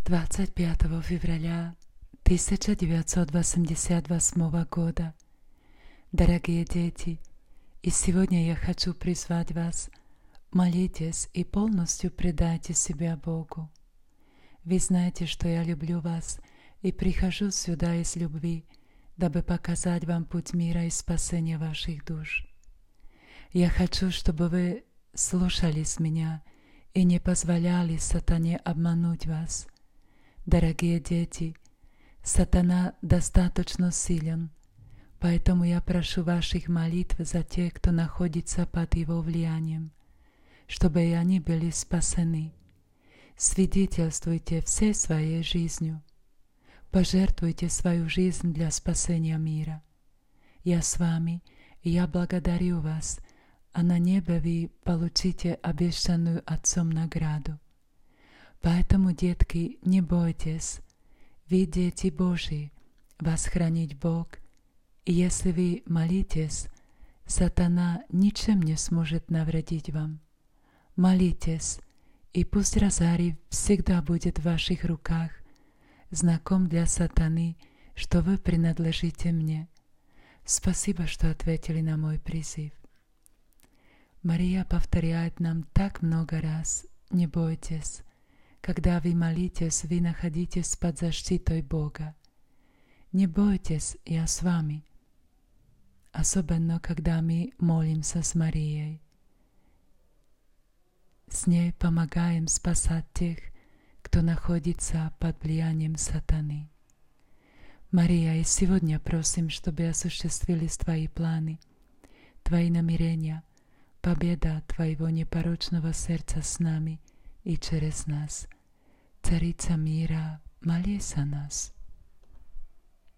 25 февраля 1988 года. Дорогие дети, и сегодня я хочу призвать вас: молитесь и полностью предайте себя Богу. Вы знаете, что я люблю вас и прихожу сюда из любви, дабы показать вам путь мира и спасения ваших душ. Я хочу, чтобы вы слушались меня и не позволяли сатане обмануть вас. Дорогие дети, сатана достаточно силен, поэтому я прошу ваших молитв за тех, кто находится под его влиянием, чтобы и они были спасены. Свидетельствуйте всей своей жизнью. Пожертвуйте свою жизнь для спасения мира. Я с вами, и я благодарю вас, а на небе вы получите обещанную Отцом награду. Поэтому, детки, не бойтесь, вы дети Божьи, вас хранит Бог, и если вы молитесь, сатана ничем не сможет навредить вам. Молитесь, и пусть розарий всегда будет в ваших руках, знаком для сатаны, что вы принадлежите мне. Спасибо, что ответили на мой призыв. Мария повторяет нам так много раз: не бойтесь. Когда вы молитесь, вы находитесь под защитой Бога. Не бойтесь, я с вами. Особенно, когда мы молимся с Марией. С ней помогаем спасать тех, кто находится под влиянием сатаны. Мария, и сегодня просим, чтобы осуществились Твои планы, Твои намерения, победа Твоего непорочного сердца с нами и через нас. Царица мира, молись за нас.